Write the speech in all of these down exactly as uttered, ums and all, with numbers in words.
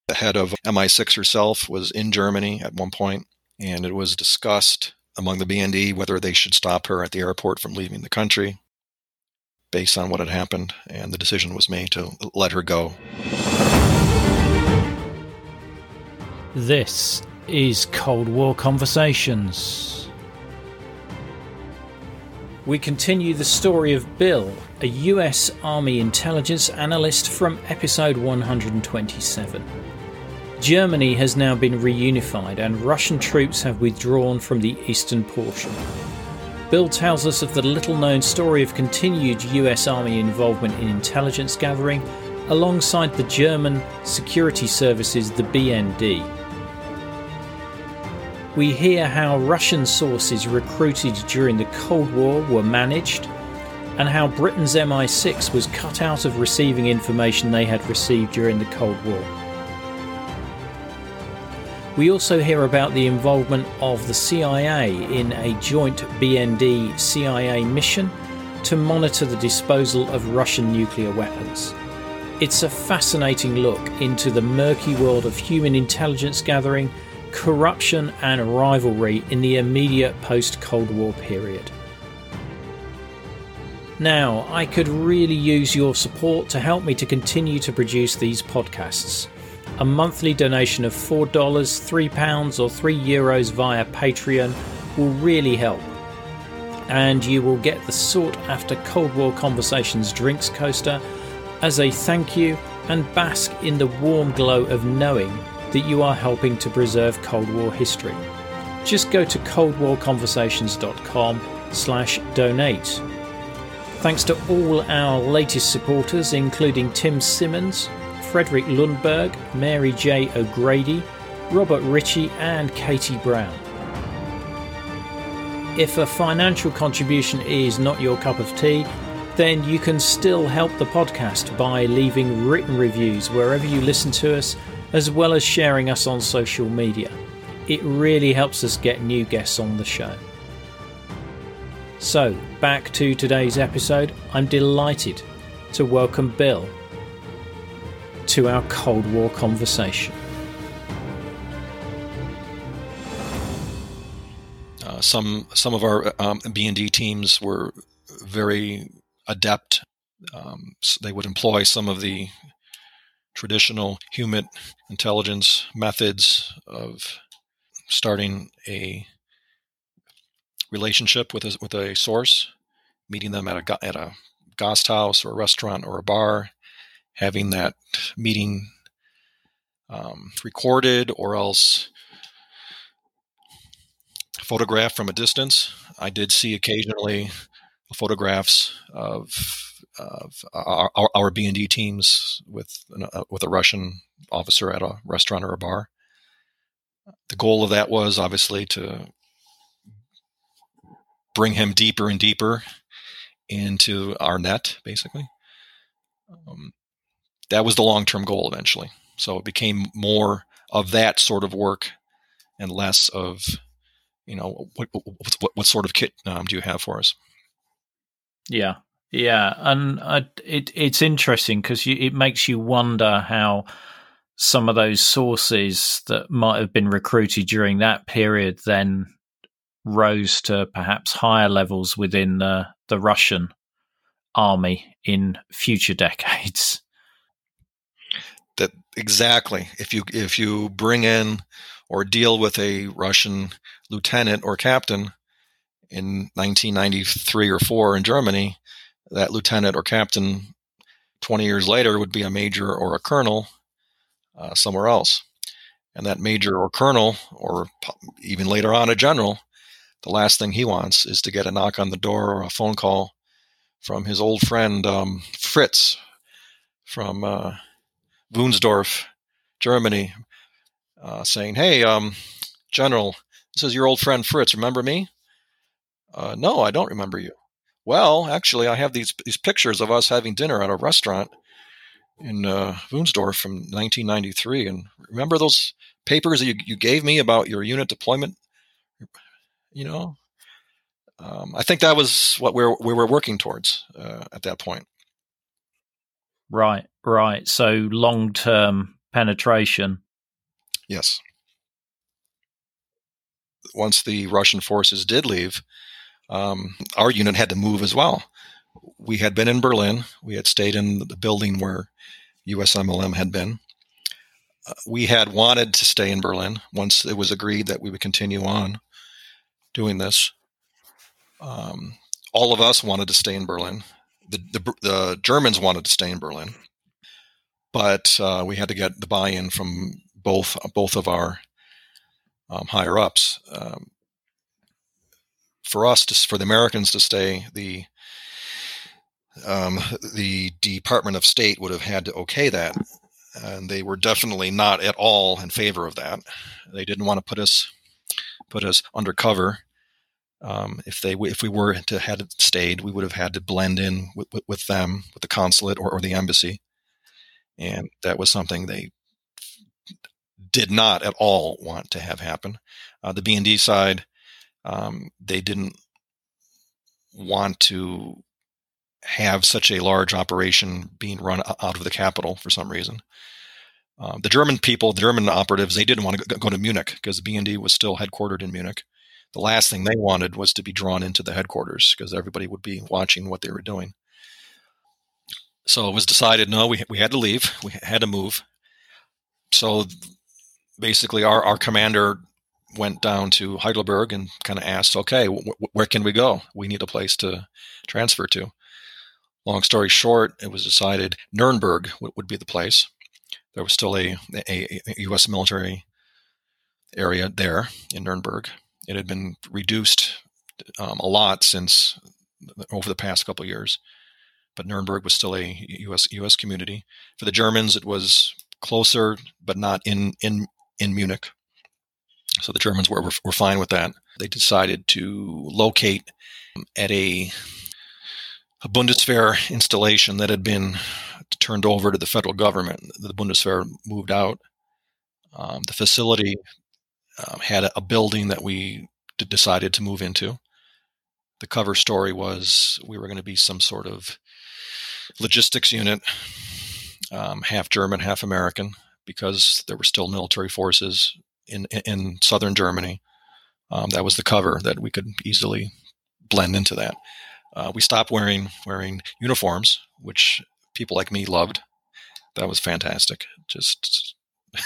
The head of M I six herself was in Germany at one point, and it was discussed among the B N D whether they should stop her at the airport from leaving the country based on what had happened, and the decision was made to let her go. This is Cold War Conversations. We continue the story of Bill, a U S Army intelligence analyst from episode one hundred twenty-seven. Germany has now been reunified and Russian troops have withdrawn from the eastern portion. Bill tells us of the little-known story of continued U S Army involvement in intelligence gathering alongside the German security services, the B N D. We hear how Russian sources recruited during the Cold War were managed, and how Britain's M I six was cut out of receiving information they had received during the Cold War. We also hear about the involvement of the C I A in a joint B N D C I A mission to monitor the disposal of Russian nuclear weapons. It's a fascinating look into the murky world of human intelligence gathering, corruption and rivalry in the immediate post-Cold War period. Now, I could really use your support to help me to continue to produce these podcasts. A monthly donation of four dollars, three pounds or three euros via Patreon will really help. And you will get the sought-after Cold War Conversations drinks coaster as a thank you and bask in the warm glow of knowing that you are helping to preserve Cold War history. Just go to coldwarconversations.com slash donate. Thanks to all our latest supporters, including Tim Simmons, Frederick Lundberg, Mary J. O'Grady, Robert Ritchie and Katie Brown. If a financial contribution is not your cup of tea, then you can still help the podcast by leaving written reviews wherever you listen to us, as well as sharing us on social media. It really helps us get new guests on the show. So, back to today's episode. I'm delighted to welcome Bill to our Cold War conversation. Uh, some some of our um, B N D teams were very adept. Um, so they would employ some of the traditional human intelligence methods of starting a relationship with a, with a source, meeting them at a at a Gast house or a restaurant or a bar, having that meeting um, recorded or else photographed from a distance. I did see occasionally photographs of of our, our B N D teams with uh, with a Russian officer at a restaurant or a bar. The goal of that was obviously to bring him deeper and deeper into our net, basically. Um, that was the long-term goal eventually. So it became more of that sort of work and less of, you know, what what, what sort of kit um, do you have for us? Yeah. Yeah, and uh, it it's interesting because it makes you wonder how some of those sources that might have been recruited during that period then rose to perhaps higher levels within the, the Russian army in future decades. That exactly. If you if you bring in or deal with a Russian lieutenant or captain in nineteen ninety-three or four in Germany, that lieutenant or captain twenty years later would be a major or a colonel uh, somewhere else. And that major or colonel, or even later on a general, the last thing he wants is to get a knock on the door or a phone call from his old friend um, Fritz from uh, Wunsdorf, Germany, uh, saying, "Hey, um, General, this is your old friend Fritz. Remember me?" Uh, "No, I don't remember you." "Well, actually, I have these these pictures of us having dinner at a restaurant in uh, Wunsdorf from nineteen ninety-three. And remember those papers that you, you gave me about your unit deployment? You know, um, I think that was what we we're, we were working towards uh, at that point." Right, right. So long-term penetration. Yes. Once the Russian forces did leave, um, our unit had to move as well. We had been in Berlin. We had stayed in the building where U S M L M had been. Uh, we had wanted to stay in Berlin once it was agreed that we would continue on doing this. Um, all of us wanted to stay in Berlin. The, the, the Germans wanted to stay in Berlin, but uh, we had to get the buy-in from both both of our um, higher ups. Um, for us, to, for the Americans to stay, the um, the Department of State would have had to okay that, and they were definitely not at all in favor of that. They didn't want to put us put us undercover. Um, if they if we were to had stayed, we would have had to blend in with, with, with them, with the consulate or, or the embassy, and that was something they did not at all want to have happen. Uh, the B and D side, um, they didn't want to have such a large operation being run out of the capital for some reason. Uh, the German people, the German operatives, they didn't want to go to Munich because the B and D was still headquartered in Munich. The last thing they wanted was to be drawn into the headquarters because everybody would be watching what they were doing. So it was decided, no, we we had to leave. We had to move. So basically our, our commander went down to Heidelberg and kind of asked, okay, wh- where can we go? We need a place to transfer to. Long story short, it was decided Nuremberg w- would be the place. There was still a, a, a U S military area there in Nuremberg. It had been reduced um, a lot since over the past couple of years, but Nuremberg was still a U S U S community. For the Germans, it was closer, but not in in, in Munich. So the Germans were, were were fine with that. They decided to locate at a, a Bundeswehr installation that had been turned over to the federal government. The Bundeswehr moved out. Um, the facility Um, had a, a building that we d- decided to move into. The cover story was we were going to be some sort of logistics unit, um, half German, half American, because there were still military forces in, in, in southern Germany. Um, that was the cover that we could easily blend into that. Uh, we stopped wearing wearing uniforms, which people like me loved. That was fantastic. Just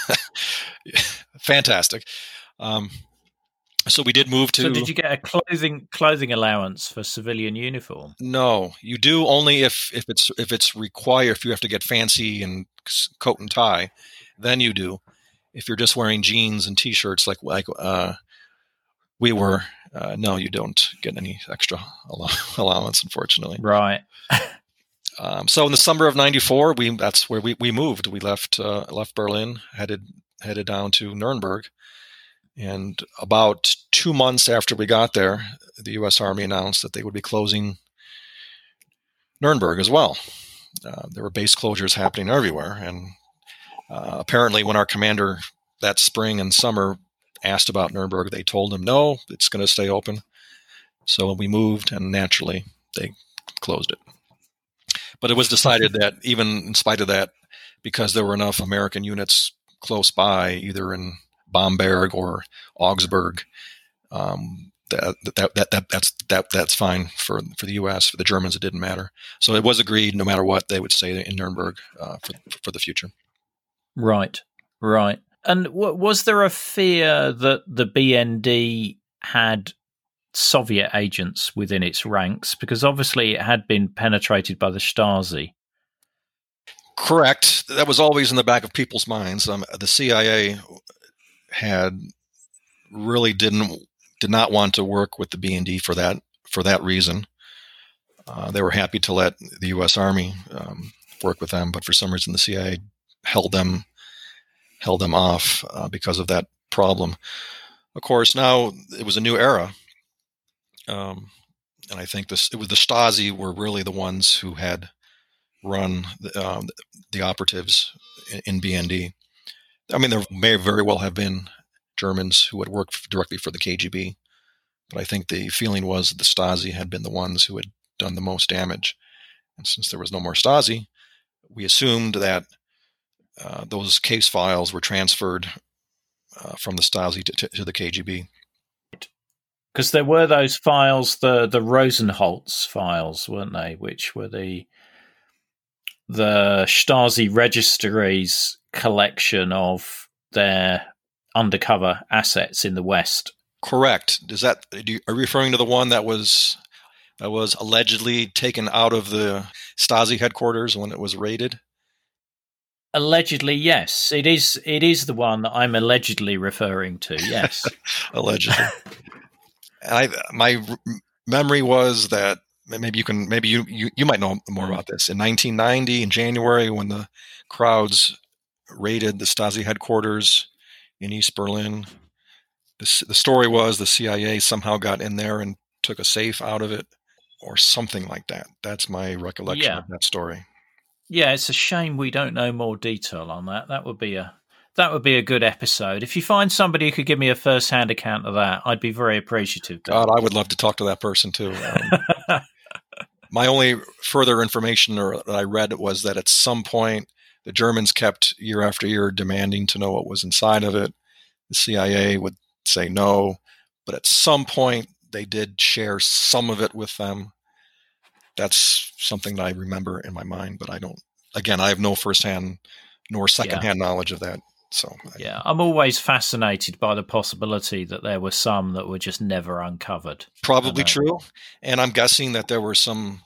fantastic. Um, so we did move to. So did you get a clothing clothing allowance for civilian uniform? No, you do only if, if it's if it's required. If you have to get fancy and coat and tie, then you do. If you're just wearing jeans and t-shirts like like uh, we were, uh, no, you don't get any extra allow- allowance, unfortunately. Right. um, so in the summer of ninety-four, we that's where we, we moved. We left uh, left Berlin, headed headed down to Nuremberg. And about two months after we got there, the U S Army announced that they would be closing Nuremberg as well. Uh, there were base closures happening everywhere. And uh, apparently when our commander that spring and summer asked about Nuremberg, they told him, no, it's going to stay open. So we moved, and naturally they closed it. But it was decided that even in spite of that, because there were enough American units close by, either in Bamberg or Augsburg, um, that, that that that that's that that's fine for for the U S. For the Germans, it didn't matter. So it was agreed, no matter what, they would stay in Nuremberg uh, for for the future. Right, right. And w- was there a fear that the B N D had Soviet agents within its ranks? Because obviously it had been penetrated by the Stasi. Correct. That was always in the back of people's minds. Um, the C I A had really didn't did not want to work with the B and D for that for that reason. Uh, they were happy to let the U S Army um, work with them, but for some reason the C I A held them held them off uh, because of that problem. Of course, now it was a new era, um, and I think this it was the Stasi were really the ones who had run the, um, the operatives in, in B and D. I mean, there may very well have been Germans who had worked directly for the K G B, but I think the feeling was that the Stasi had been the ones who had done the most damage. And since there was no more Stasi, we assumed that uh, those case files were transferred uh, from the Stasi to, to, to the K G B. Because there were those files, the the Rosenholz files, weren't they? Which were the the Stasi registry's collection of their undercover assets in the West. Correct. Is that are you referring to the one that was that was allegedly taken out of the Stasi headquarters when it was raided? Allegedly, yes. It is. It is the one that I'm allegedly referring to. Yes, allegedly. I my memory was that maybe you can maybe you, you you might know more about this. In nineteen ninety, in January, when the crowds raided the Stasi headquarters in East Berlin, the the story was the C I A somehow got in there and took a safe out of it, or something like that. That's my recollection yeah. of that story. Yeah, it's a shame we don't know more detail on that. That would be a that would be a good episode. If you find somebody who could give me a first-hand account of that, I'd be very appreciative. God, I would love to talk to that person too. Um, my only further information or, that I read was that at some point the Germans kept year after year demanding to know what was inside of it. The C I A would say no, but at some point they did share some of it with them. That's something that I remember in my mind, but I don't. Again, I have no firsthand nor secondhand yeah. knowledge of that. So yeah, I'm always fascinated by the possibility that there were some that were just never uncovered. Probably true, and I'm guessing that there were some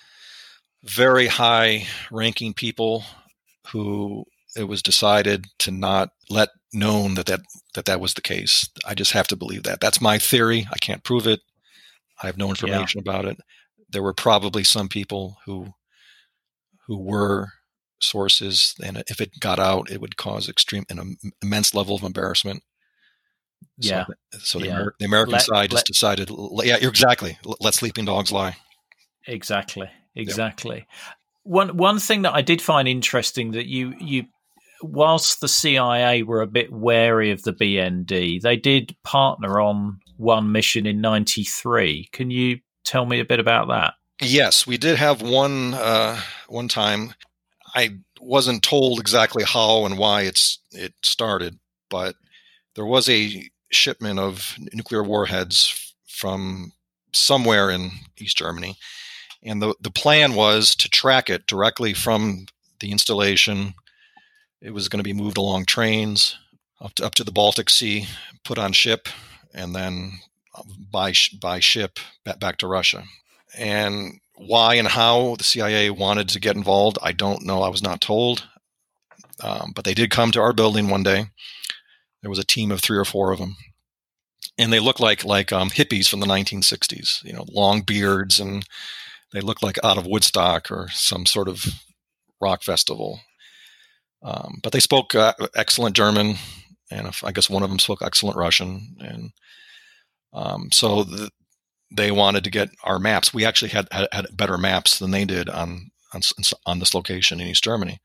very high-ranking people who it was decided to not let known that that, that that was the case. I just have to believe that. That's my theory. I can't prove it. I have no information yeah. about it. There were probably some people who who were sources, and if it got out, it would cause extreme an immense level of embarrassment. Yeah. So, so the, yeah. Amer- the American let, side let, just decided, yeah, you're exactly. Let sleeping dogs lie. Exactly. Exactly. Yep. One one thing that I did find interesting that you you, whilst the C I A were a bit wary of the B N D, they did partner on one mission in ninety-three. Can you tell me a bit about that? Yes, we did have one uh, one time. I wasn't told exactly how and why it's it started, but there was a shipment of nuclear warheads from somewhere in East Germany, and the the plan was to track it directly from the installation. It was going to be moved along trains up to, up to the Baltic Sea, put on ship, and then by by ship back, back to Russia. And why and how the C I A wanted to get involved, I don't know. I was not told. Um, but they did come to our building one day. There was a team of three or four of them. And they looked like like um, hippies from the nineteen sixties, you know, long beards, and they looked like out of Woodstock or some sort of rock festival. Um, but they spoke uh, excellent German, and if, I guess one of them spoke excellent Russian. And um, so the, they wanted to get our maps. We actually had, had, had better maps than they did on on, on this location in East Germany.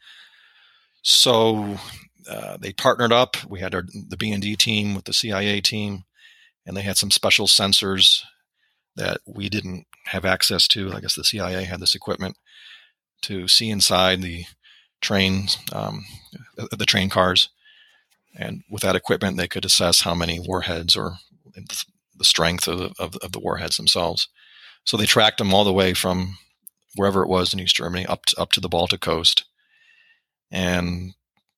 So uh, they partnered up. We had our, the B N D team with the C I A team, and they had some special sensors that we didn't have access to. I guess the C I A had this equipment to see inside the trains, um, the train cars. And with that equipment, they could assess how many warheads or the strength of, of, of the warheads themselves. So they tracked them all the way from wherever it was in East Germany up to, up to the Baltic coast. And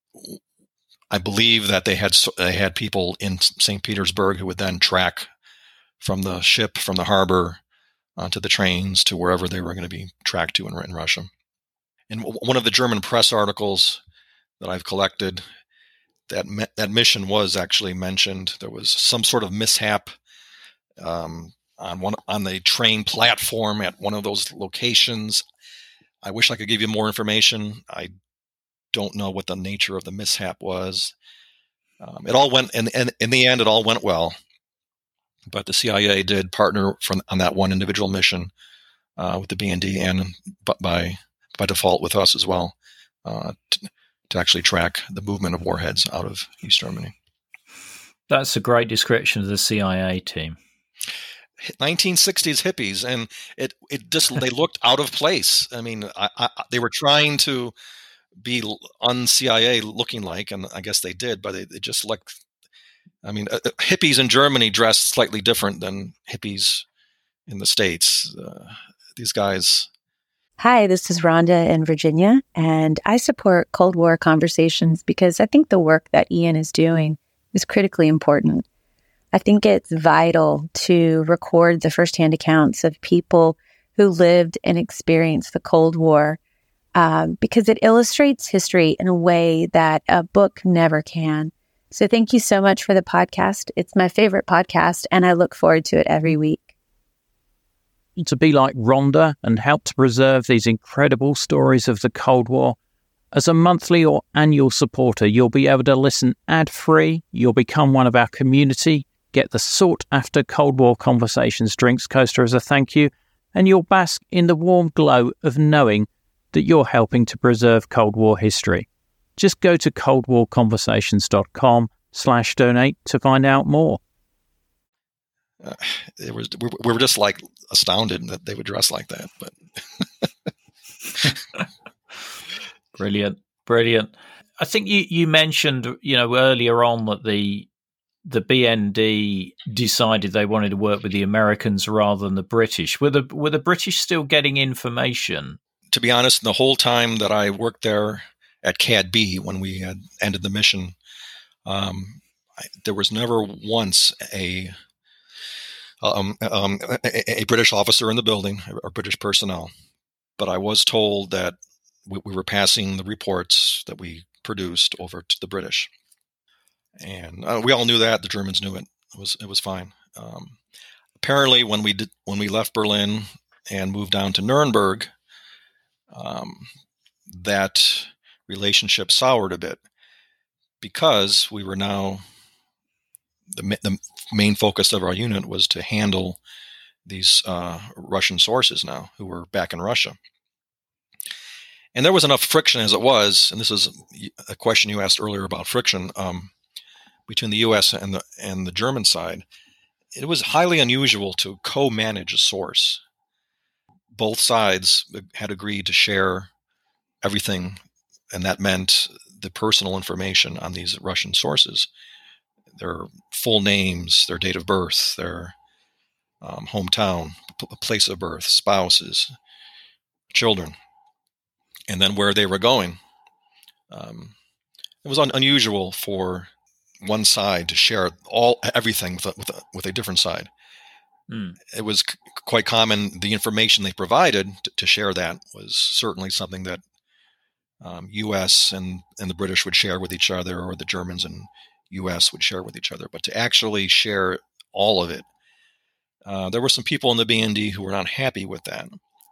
I believe that they had they had people in Saint Petersburg who would then track from the ship, from the harbor, onto the trains to wherever they were going to be tracked to in, in Russia. In one of the German press articles that I've collected, that me, that mission was actually mentioned. There was some sort of mishap um, on one on the train platform at one of those locations. I wish I could give you more information. I don't know what the nature of the mishap was. Um, it all went, and in, in, in the end, it all went well. But the C I A did partner from on that one individual mission uh, with the B N D and but by by default with us as well uh, to, to actually track the movement of warheads out of East Germany. That's a great description of the C I A team. nineteen sixties hippies, and it it just they looked out of place. I mean, I, I, they were trying to be un-C I A looking like, and I guess they did, but it, it just looked, I mean, uh, hippies in Germany dressed slightly different than hippies in the States. Uh, these guys. Hi, this is Rhonda in Virginia, and I support Cold War Conversations because I think the work that Ian is doing is critically important. I think it's vital to record the firsthand accounts of people who lived and experienced the Cold War um, because it illustrates history in a way that a book never can. So thank you so much for the podcast. It's my favorite podcast, and I look forward to it every week. To be like Rhonda and help to preserve these incredible stories of the Cold War, as a monthly or annual supporter, you'll be able to listen ad-free, you'll become one of our community, get the sought-after Cold War Conversations drinks coaster as a thank you, and you'll bask in the warm glow of knowing that you're helping to preserve Cold War history. Just go to coldwarconversations.com slash donate to find out more. Uh, it was we, we were just like astounded that they would dress like that, but brilliant, brilliant. I think you, you mentioned, you know, earlier on that the the B N D decided they wanted to work with the Americans rather than the British. Were the were the British still getting information? To be honest, the whole time that I worked there at C A D B, when we had ended the mission, um, I, there was never once a Um, um, a, a British officer in the building, or British personnel. But I was told that we, we were passing the reports that we produced over to the British, and uh, we all knew that. The Germans knew it. It was it was fine. Um, apparently, when we did when we left Berlin and moved down to Nuremberg, um, that relationship soured a bit because we were now. The, the main focus of our unit was to handle these uh, Russian sources now who were back in Russia. And there was enough friction as it was, and this is a question you asked earlier about friction, um, between the U S and the, and the German side. It was highly unusual to co-manage a source. Both sides had agreed to share everything, and that meant the personal information on these Russian sources. Their full names, their date of birth, their um, hometown, p- place of birth, spouses, children, and then where they were going. Um, it was un- unusual for one side to share all everything with a, with a, with a different side. Mm. It was c- quite common. The information they provided t- to share that was certainly something that um, U S and, and the British would share with each other, or the Germans and U S would share with each other. But to actually share all of it, uh, there were some people in the B N D who were not happy with that.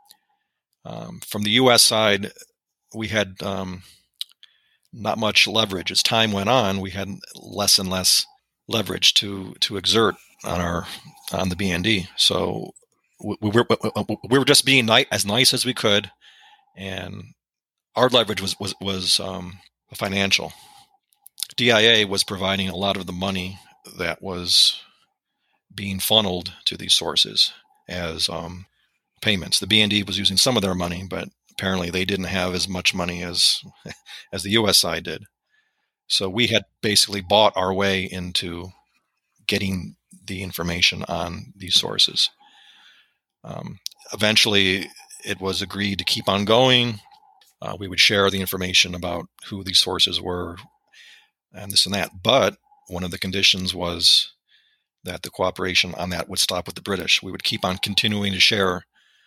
Um, from the U S side, we had um, not much leverage. As time went on, we had less and less leverage to to exert on our on the B N D. So we, we were we were just being ni- as nice as we could, and our leverage was was was um, financial. D I A was providing a lot of the money that was being funneled to these sources as um, payments. The B N D was using some of their money, but apparently they didn't have as much money as as the U S side did. So we had basically bought our way into getting the information on these sources. Um, eventually, it was agreed to keep on going. Uh, we would share the information about who these sources were, and this and that. But one of the conditions was that the cooperation on that would stop with the British. We would keep on continuing to share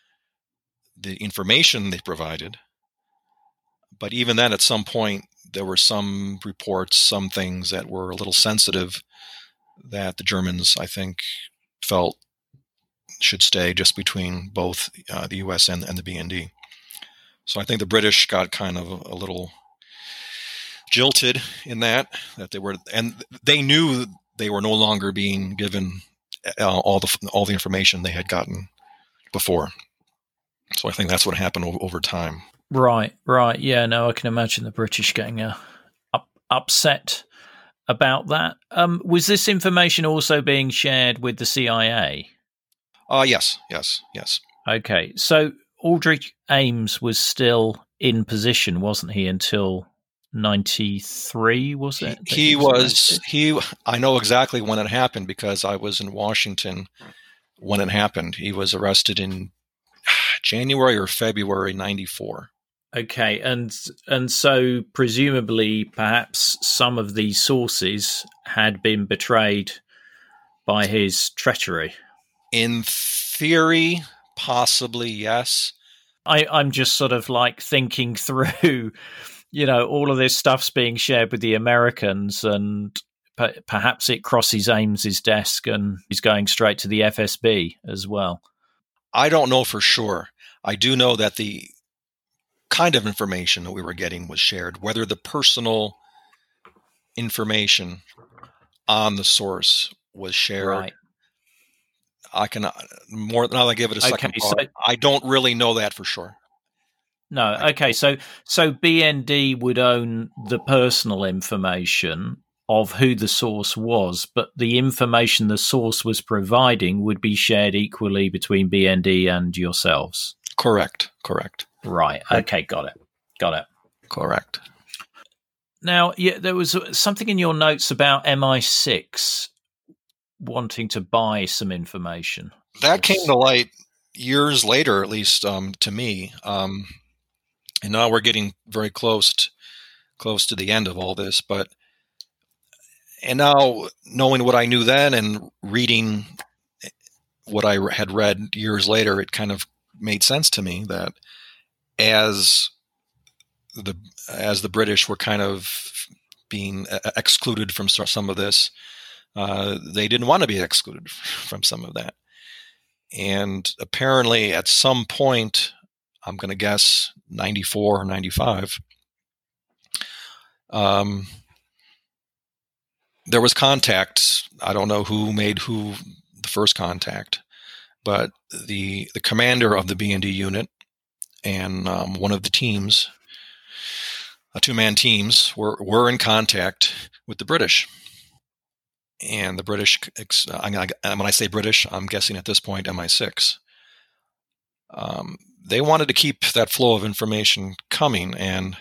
the information they provided. But even then, at some point, there were some reports, some things that were a little sensitive that the Germans, I think, felt should stay just between both uh, the U S and, and the B N D. So I think the British got kind of a, a little jilted in that, that they were, and they knew they were no longer being given uh, all the all the information they had gotten before. So I think that's what happened o- over time. Right, right. Yeah, no, I can imagine the British getting uh, up, upset about that. Um, was this information also being shared with the C I A? Uh, yes, yes, yes. Okay, so Aldrich Ames was still in position, wasn't he, until ninety-three, was it? He, he was, he, I know exactly when it happened because I was in Washington when it happened. He was arrested in January or February ninety-four. Okay, and and so presumably perhaps some of these sources had been betrayed by his treachery. In theory, possibly, yes. I, I'm just sort of like thinking through, you know, all of this stuff's being shared with the Americans, and p- perhaps it crosses Ames's desk and he's going straight to the F S B as well. I don't know for sure. I do know that the kind of information that we were getting was shared. Whether the personal information on the source was shared, right. I can more now. I give it a second okay, thought. So, I don't really know that for sure. No, okay. So, so B N D would own the personal information of who the source was, but the information the source was providing would be shared equally between B N D and yourselves. Correct. Correct. Right. Okay. Got it. Got it. Correct. Now, yeah, there was something in your notes about M I six wanting to buy some information. That came to light years later, at least um, to me. Um, and now we're getting very close to, close to the end of all this. But and now knowing what I knew then and reading what I had read years later, it kind of made sense to me that as the as the British were kind of being excluded from some of this, uh, they didn't want to be excluded from some of that. And apparently at some point, I'm going to guess ninety-four or ninety-five, um, there was contact. I don't know who made who the first contact, but the the commander of the B N D unit and um, one of the teams, uh, two-man teams, were, were in contact with the British. And the British, when I say British, I'm guessing at this point M I six. Um, they wanted to keep that flow of information coming, and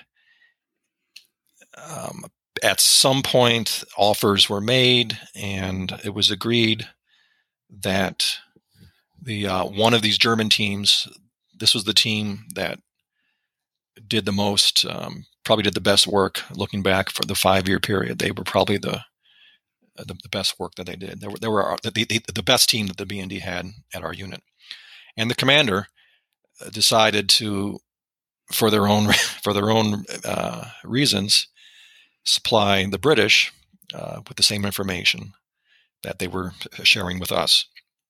um, at some point, offers were made, and it was agreed that the uh, one of these German teams, this was the team that did the most, um, probably did the best work. Looking back for the five-year period, they were probably the the, the best work that they did. They were, they were the, the, the best team that the B N D had at our unit. And the commander decided to, for their own for their own uh, reasons, supply the British uh, with the same information that they were sharing with us.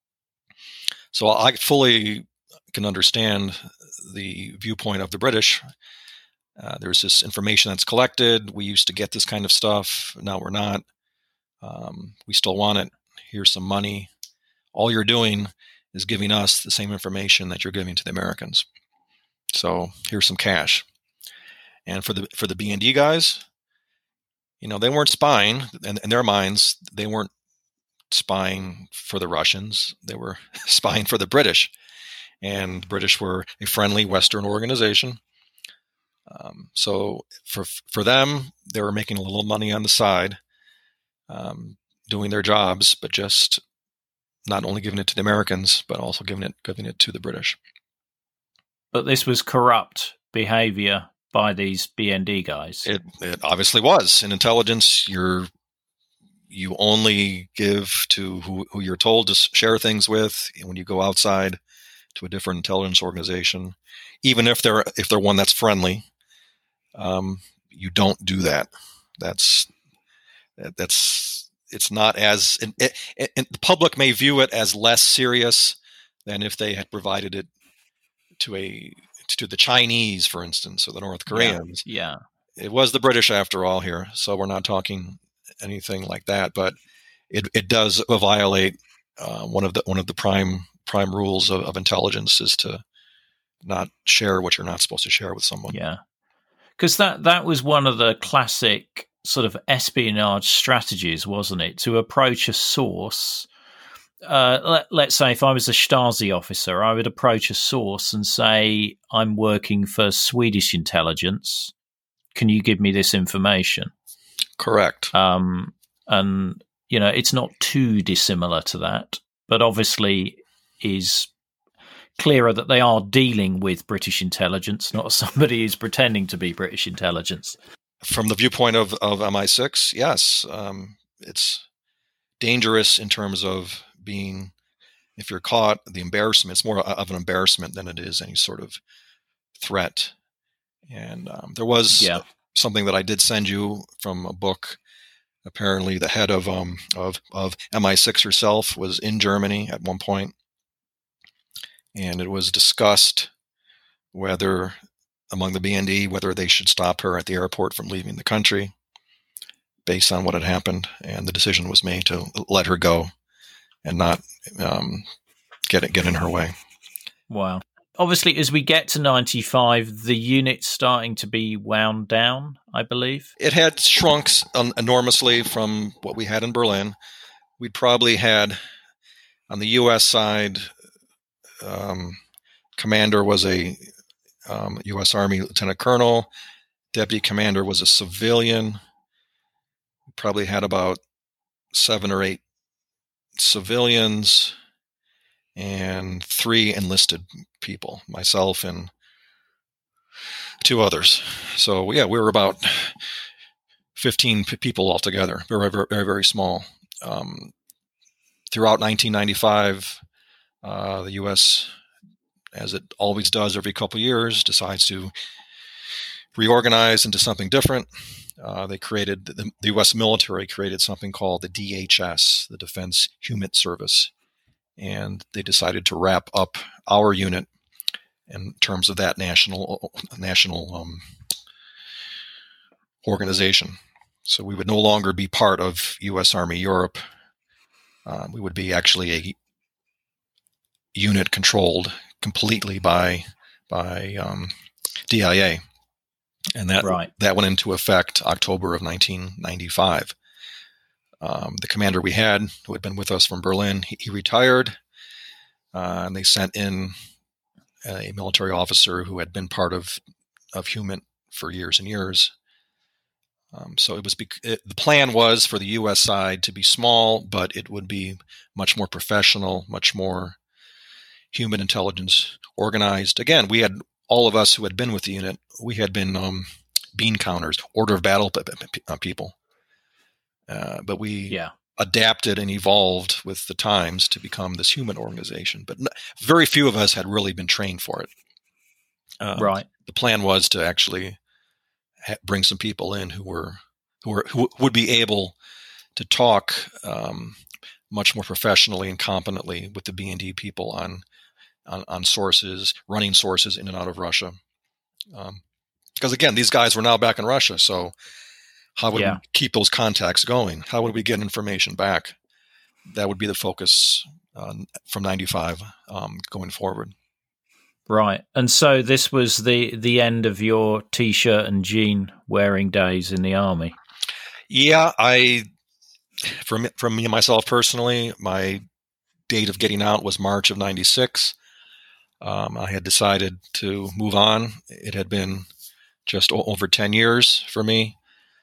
So I fully can understand the viewpoint of the British. Uh, there's this information that's collected. We used to get this kind of stuff. Now we're not. Um, we still want it. Here's some money. All you're doing is giving us the same information that you're giving to the Americans. So here's some cash. And for the for the B N D guys, you know, they weren't spying. And in their minds, they weren't spying for the Russians. They were spying for the British. And the British were a friendly Western organization. Um, so for for them, they were making a little money on the side, um, doing their jobs, but just not only giving it to the Americans, but also giving it giving it to the British. But this was corrupt behavior by these B N D guys. It it obviously was. In intelligence, you're you only give to who, who you're told to share things with. When you go outside to a different intelligence organization, even if they're if they're one that's friendly, um, you don't do that. That's that's it's not as and, and the public may view it as less serious than if they had provided it to a to the Chinese, for instance, or the North Koreans. Yeah, yeah. It was the British after all here, so we're not talking anything like that. But it it does violate uh, one of the one of the prime prime rules of, of intelligence is to not share what you're not supposed to share with someone. Yeah, because that that was one of the classic sort of espionage strategies, wasn't it? To approach a source uh, let, let's say if I was a Stasi officer, I would approach a source and say, I'm working for Swedish intelligence. Can you give me this information? Correct. Um, and, you know, it's not too dissimilar to that, but obviously is clearer that they are dealing with British intelligence, not somebody who's pretending to be British intelligence. From the viewpoint of, of M I six, yes. Um, it's dangerous in terms of being, if you're caught, the embarrassment, it's more of an embarrassment than it is any sort of threat. And um, there was yeah. something that I did send you from a book. Apparently the head of um of, of M I six herself was in Germany at one point, and it was discussed whether among the B N D whether they should stop her at the airport from leaving the country based on what had happened, and the decision was made to let her go and not um, get it, get in her way. Wow. Obviously, as we get to ninety-five, the unit's starting to be wound down, I believe. It had shrunk enormously from what we had in Berlin. We'd probably had, on the U S side, um, commander was a um, U S Army lieutenant colonel. Deputy commander was a civilian. We probably had about seven or eight civilians and three enlisted people, myself and two others. So yeah, we were about fifteen p- people altogether. Very, very, very, very small. Um, throughout nineteen ninety-five, uh, the U S, as it always does every couple of years, decides to reorganize into something different. Uh, they created, the, the U S military created something called the D H S, the Defense Human Service. And they decided to wrap up our unit in terms of that national national um, organization. So we would no longer be part of U S Army Europe. Uh, we would be actually a unit controlled completely by by um, D I A, and that right. that went into effect October of nineteen ninety-five. Um, the commander we had, who had been with us from Berlin, he, he retired, uh, and they sent in a military officer who had been part of of Human for years and years. Um, so it was bec- it, the plan was for the U S side to be small, but it would be much more professional, much more human intelligence organized. Again, we had all of us who had been with the unit. We had been um, bean counters, order of battle p- p- p- people. Uh, but we yeah. adapted and evolved with the times to become this human organization. But n- very few of us had really been trained for it. Um, right. The plan was to actually ha- bring some people in who were who were who would be able to talk um, much more professionally and competently with the B and D people on on, on sources, running sources in and out of Russia. Um, because again, these guys were now back in Russia, so. How would yeah. we keep those contacts going? How would we get information back? That would be the focus uh, from ninety-five um, going forward. Right. And so this was the, the end of your T-shirt and jean wearing days in the Army. Yeah, I, for me, for me myself personally, my date of getting out was March of ninety-six. Um, I had decided to move on. It had been just o- over ten years for me.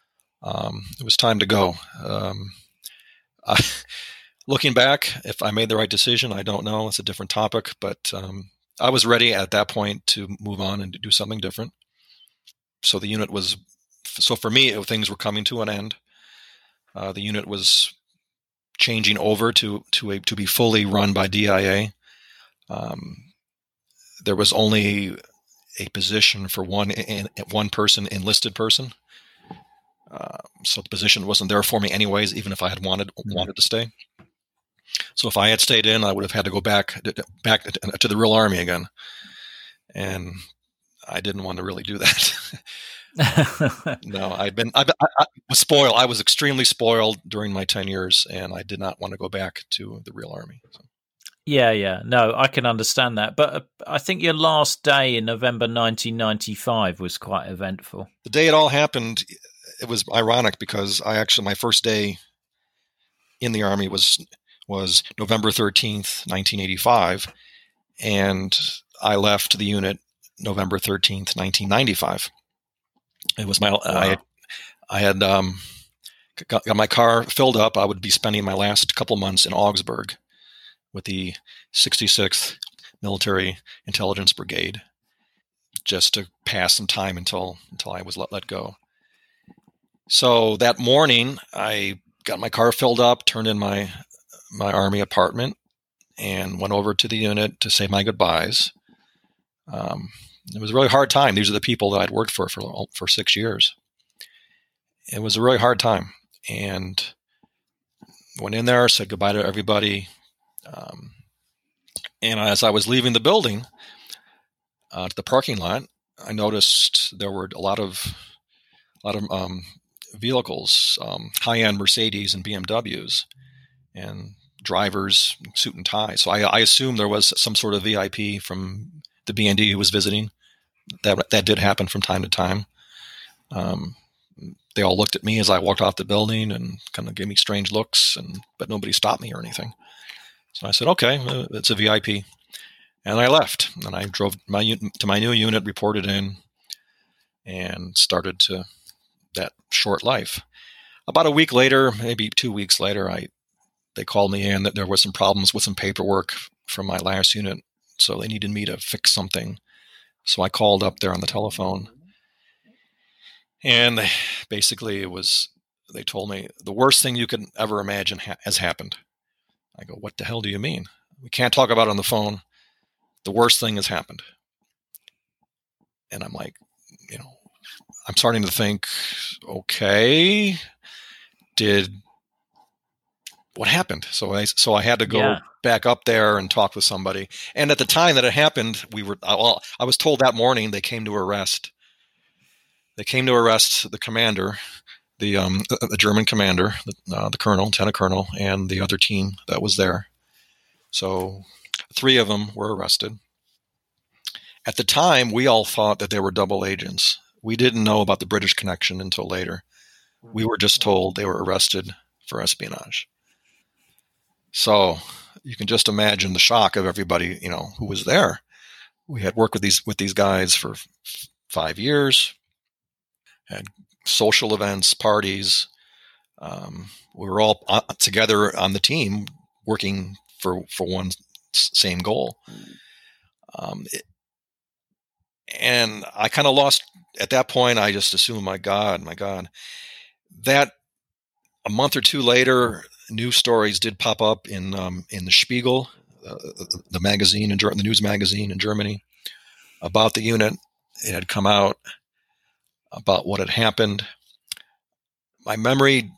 Um, it was time to go. Um, I, looking back, if I made the right decision, I don't know. It's a different topic, but um, I was ready at that point to move on and to do something different. So the unit was, so for me, it, things were coming to an end. Uh, the unit was changing over to to a to be fully run by D I A. Um, there was only a position for one in, one person, enlisted person. Uh, so the position wasn't there for me anyways, even if I had wanted wanted to stay. So if I had stayed in, I would have had to go back back to the real Army again, and I didn't want to really do that. No, I'd been I, I, I was spoiled. I was extremely spoiled during my ten years, and I did not want to go back to the real Army. So. Yeah, yeah. No, I can understand that. But uh, I think your last day in November nineteen ninety-five was quite eventful. The day it all happened, it was ironic because I actually, my first day in the Army was was November thirteenth, nineteen eighty-five, and I left the unit November thirteenth, nineteen ninety-five. It was my, wow. I, I had um, got, got my car filled up. I would be spending my last couple months in Augsburg with the sixty-sixth Military Intelligence Brigade, just to pass some time until until I was let, let go. So that morning, I got my car filled up, turned in my my Army apartment, and went over to the unit to say my goodbyes. Um, it was a really hard time. These are the people that I'd worked for for, for six years. It was a really hard time. And went in there, said goodbye to everybody. Um, and as I was leaving the building, uh, to the parking lot, I noticed there were a lot of a lot of um, vehicles, um, high-end Mercedes and B M Ws, and drivers, suit and tie. So I, I assumed there was some sort of V I P from the B and D who was visiting. That that did happen from time to time. Um, they all looked at me as I walked off the building and kind of gave me strange looks, and but nobody stopped me or anything. So I said, okay, it's a V I P. And I left, and I drove my to my new unit, reported in, and started to that short life. About a week later, maybe two weeks later, I they called me in that there was some problems with some paperwork from my last unit, so they needed me to fix something. So I called up there on the telephone, and they, basically it was, they told me the worst thing you could ever imagine ha- has happened. I go, what the hell do you mean? We can't talk about it on the phone. The worst thing has happened. And I'm like, you know, I'm starting to think, okay, did, what happened? So I, so I had to go yeah. back up there and talk with somebody. And at the time that it happened, we were, well, I was told that morning they came to arrest, they came to arrest the commander, the, um, the, the German commander, the, uh, the colonel, lieutenant colonel, and the other team that was there. So three of them were arrested. At the time, we all thought that they were double agents. We didn't know about the British connection until later. We were just told they were arrested for espionage. So you can just imagine the shock of everybody, you know, who was there. We had worked with these with these guys for f- five years, had social events, parties. Um, we were all uh, together on the team, working for for one same goal. Um, it, and I kind of lost at that point. I just assumed, my God, my God, that a month or two later, news stories did pop up in um, in the Spiegel, uh, the magazine, in the news magazine in Germany, about the unit. It had come out about what had happened. My memory,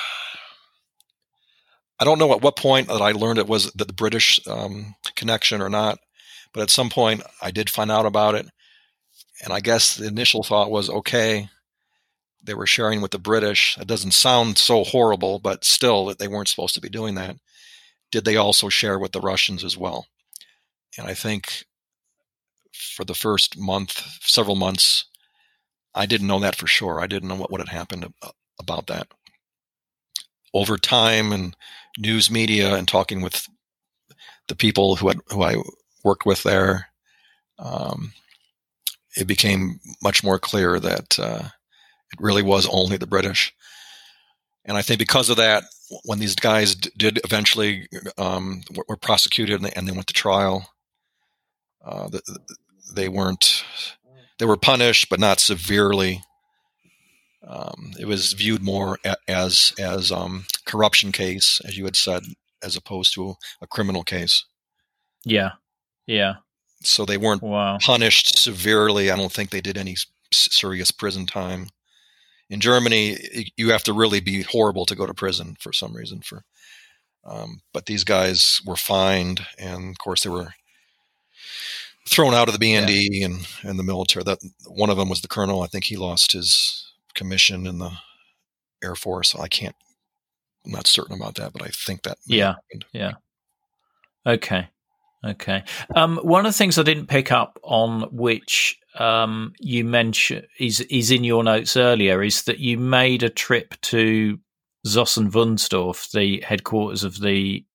I don't know at what point that I learned it was the British um, connection or not, but at some point I did find out about it. And I guess the initial thought was, okay, they were sharing with the British. It doesn't sound so horrible, but still, they weren't supposed to be doing that. Did they also share with the Russians as well? And I think for the first month, several months, I didn't know that for sure. I didn't know what, what had happened about that. Over time and news media and talking with the people who had, who I worked with there, um, it became much more clear that uh, it really was only the British. And I think because of that, when these guys d- did eventually um, were prosecuted and they, and they went to trial, uh, the, they weren't, they were punished, but not severely. Um, it was viewed more a, as as um, corruption case, as you had said, as opposed to a criminal case. Yeah, yeah. So they weren't wow. punished severely. I don't think they did any serious prison time. In Germany, you have to really be horrible to go to prison for some reason. For, um, but these guys were fined, and of course they were thrown out of the B and D yeah. and, and the military. That one of them was the colonel. I think he lost his commission in the Air Force. I can't. I'm not certain about that, but I think that. Yeah. Happened. Yeah. Okay. Okay. Um, one of the things I didn't pick up on, which um, you mentioned is is in your notes earlier, is that you made a trip to Zossen-Wunsdorf, the headquarters of the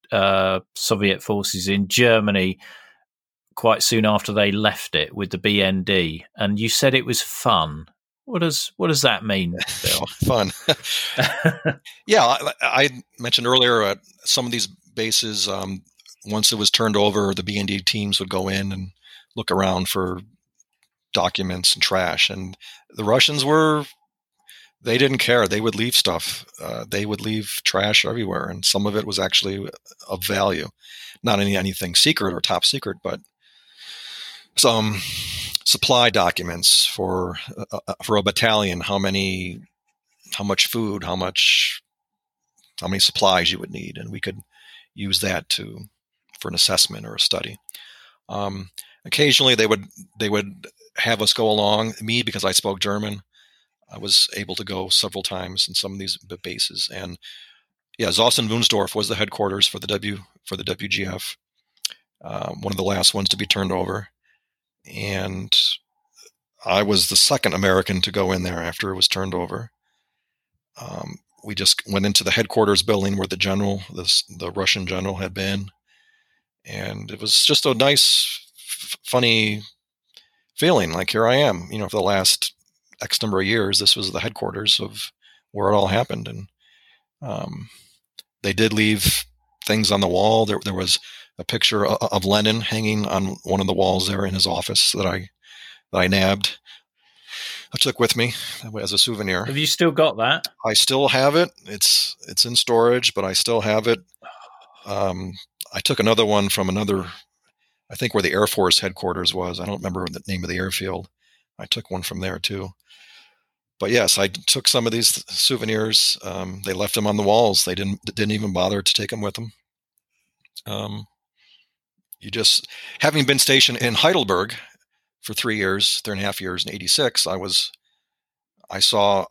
uh, Soviet forces in Germany quite soon after they left it with the B N D, and you said it was fun. What does what does that mean, Bill? Fun. Yeah, I, I mentioned earlier uh, some of these bases. Um, once it was turned over, the B N D teams would go in and look around for documents and trash, and the Russians were. They didn't care. They would leave stuff. Uh, they would leave trash everywhere, and some of it was actually of value. Not any anything secret or top secret, but some supply documents for uh, for a battalion. How many, how much food, how much, how many supplies you would need, and we could use that to for an assessment or a study. Um, occasionally, they would they would have us go along. Me, because I spoke German. I was able to go several times in some of these bases, and yeah, Sachsen-Wunsdorf was the headquarters for the W for the W G F, um, one of the last ones to be turned over, and I was the second American to go in there after it was turned over. Um, we just went into the headquarters building where the general, the, the Russian general, had been, and it was just a nice, f- funny feeling. Like, here I am, you know, for the last X number of years, this was the headquarters of where it all happened. And um, they did leave things on the wall. There, there was a picture of, of Lenin hanging on one of the walls there in his office that I that I nabbed. I took with me as a souvenir. Have you still got that? I still have it. It's it's in storage, but I still have it. Um, I took another one from another, I think where the Air Force headquarters was. I don't remember the name of the airfield. I took one from there too. But yes, I took some of these souvenirs. Um, they left them on the walls. They didn't didn't even bother to take them with them. Um, you just, having been stationed in Heidelberg for three years, three and a half years in eighty-six, I was, I saw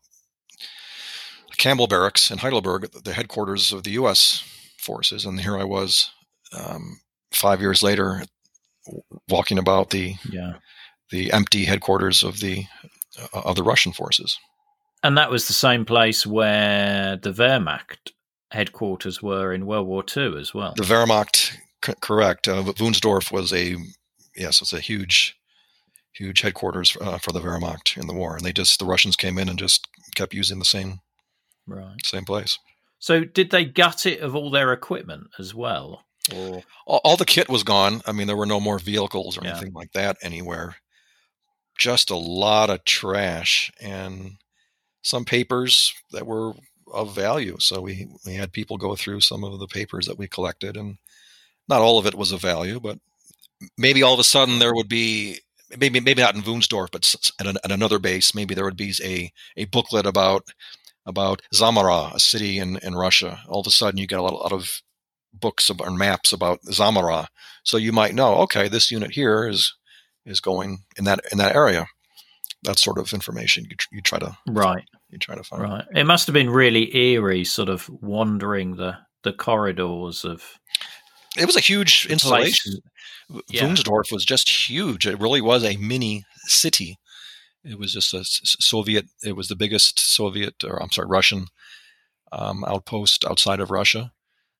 Campbell Barracks in Heidelberg, the headquarters of the U S forces, and here I was um, five years later, walking about the yeah. the empty headquarters of the uh, of the Russian forces. And that was the same place where the Wehrmacht headquarters were in World War Two as well. The Wehrmacht, c- correct. Uh, Wunsdorf was a, yes, it's a huge, huge headquarters uh, for the Wehrmacht in the war. And they just, the Russians came in and just kept using the same, right. same place. So did they gut it of all their equipment as well? Or all, all the kit was gone. I mean, there were no more vehicles or yeah. anything like that anywhere. Just a lot of trash and some papers that were of value. So we, we had people go through some of the papers that we collected, and not all of it was of value, but maybe all of a sudden there would be, maybe maybe not in Wunsdorf, but at, an, at another base, maybe there would be a, a booklet about about Samara, a city in, in Russia. All of a sudden you get a lot, a lot of books about, and maps about Samara. So you might know, okay, this unit here is is going in that in that area. That sort of information you, you try to right. You try to find. Right. It must have been really eerie, sort of wandering the, the corridors of. It was a huge installation. Yeah. Wunsdorf was just huge. It really was a mini city. It was just a Soviet. It was the biggest Soviet, or I'm sorry, Russian um, outpost outside of Russia,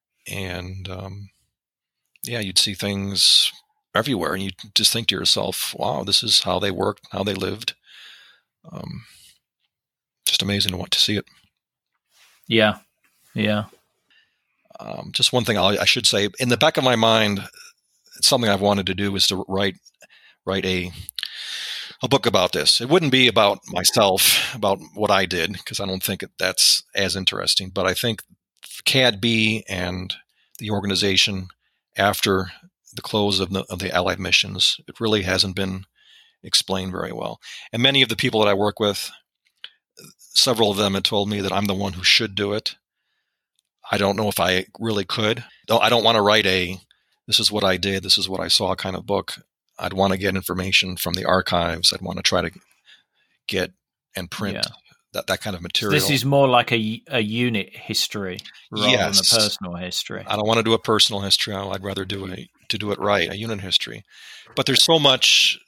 and um, yeah, you'd see things everywhere, and you just think to yourself, "Wow, this is how they worked, how they lived." Um, just amazing to want to see it. Yeah, yeah. Um, just one thing I'll, I should say, in the back of my mind, it's something I've wanted to do is to write write a a book about this. It wouldn't be about myself, about what I did, because I don't think that's as interesting. But I think C A D B and the organization after the close of the, of the Allied missions, it really hasn't been explained very well. And many of the people that I work with, several of them had told me that I'm the one who should do it. I don't know if I really could. I don't want to write a, this is what I did, this is what I saw kind of book. I'd want to get information from the archives. I'd want to try to get and print yeah. that, that kind of material. So this is more like a, a unit history rather yes. than a personal history. I don't want to do a personal history. I'd rather do a, to do it right, a unit history. But there's so much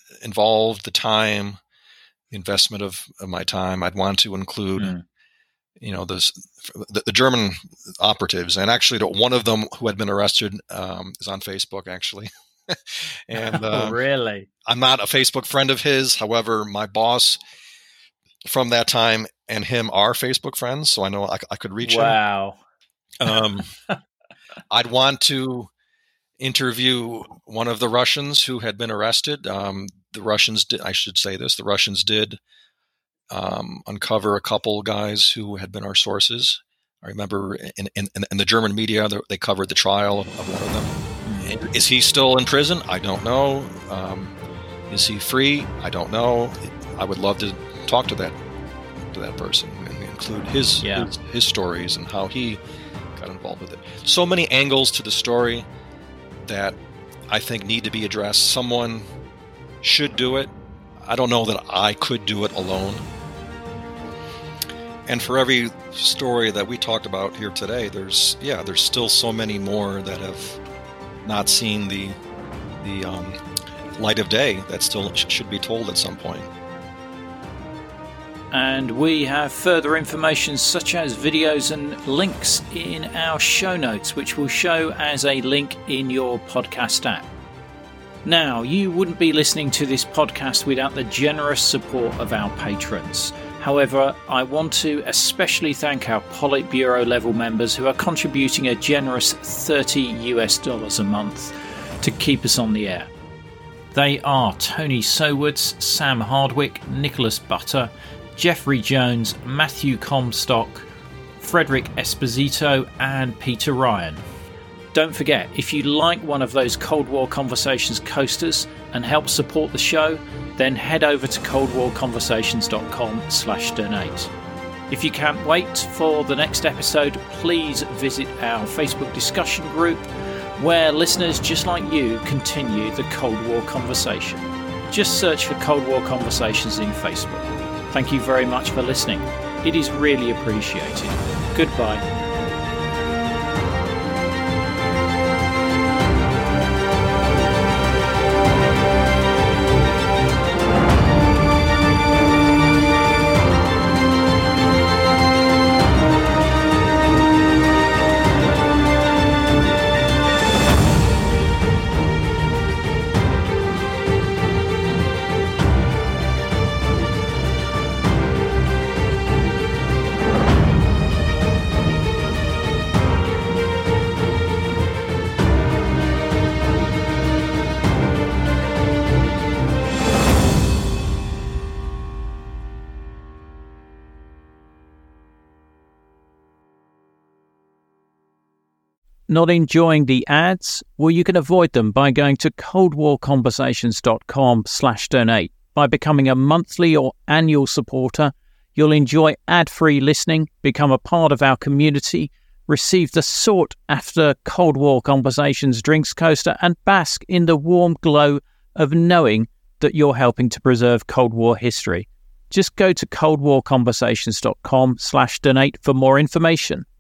involved, the time, the investment of, of my time. I'd want to include mm. you know, this, the, the German operatives, and actually one of them who had been arrested um, is on Facebook, actually. and oh, um, really? I'm not a Facebook friend of his. However, my boss from that time and him are Facebook friends, so I know I, I could reach wow. him. Um, I'd want to interview one of the Russians who had been arrested. Um, the Russians did, I should say this, the Russians did um, uncover a couple guys who had been our sources. I remember in, in, in the German media, they covered the trial of, of one of them. Is he still in prison? I don't know. Um, is he free? I don't know. I would love to talk to that to that person and include his, yeah. his his stories and how he got involved with it. So many angles to the story that I think need to be addressed. Someone should do it. I don't know that I could do it alone. And for every story that we talked about here today, there's yeah, there's still so many more that have not seen the the um, light of day that still sh- should be told at some point. And we have further information such as videos and links in our show notes, which will show as a link in your podcast app. Now, you wouldn't be listening to this podcast without the generous support of our patrons. However, I want to especially thank our Politburo level members who are contributing a generous thirty US dollars a month to keep us on the air. They are Tony Sowards, Sam Hardwick, Nicholas Butter, Jeffrey Jones, Matthew Comstock, Frederick Esposito, and Peter Ryan. Don't forget, if you like one of those Cold War Conversations coasters and help support the show, then head over to coldwarconversations.com slash donate. If you can't wait for the next episode, please visit our Facebook discussion group where listeners just like you continue the Cold War conversation. Just search for Cold War Conversations in Facebook. Thank you very much for listening. It is really appreciated. Goodbye. Not enjoying the ads? Well, you can avoid them by going to coldwarconversations.com slash donate. By becoming a monthly or annual supporter, you'll enjoy ad-free listening, become a part of our community, receive the sought-after Cold War Conversations drinks coaster, and bask in the warm glow of knowing that you're helping to preserve Cold War history. Just go to coldwarconversations.com slash donate for more information.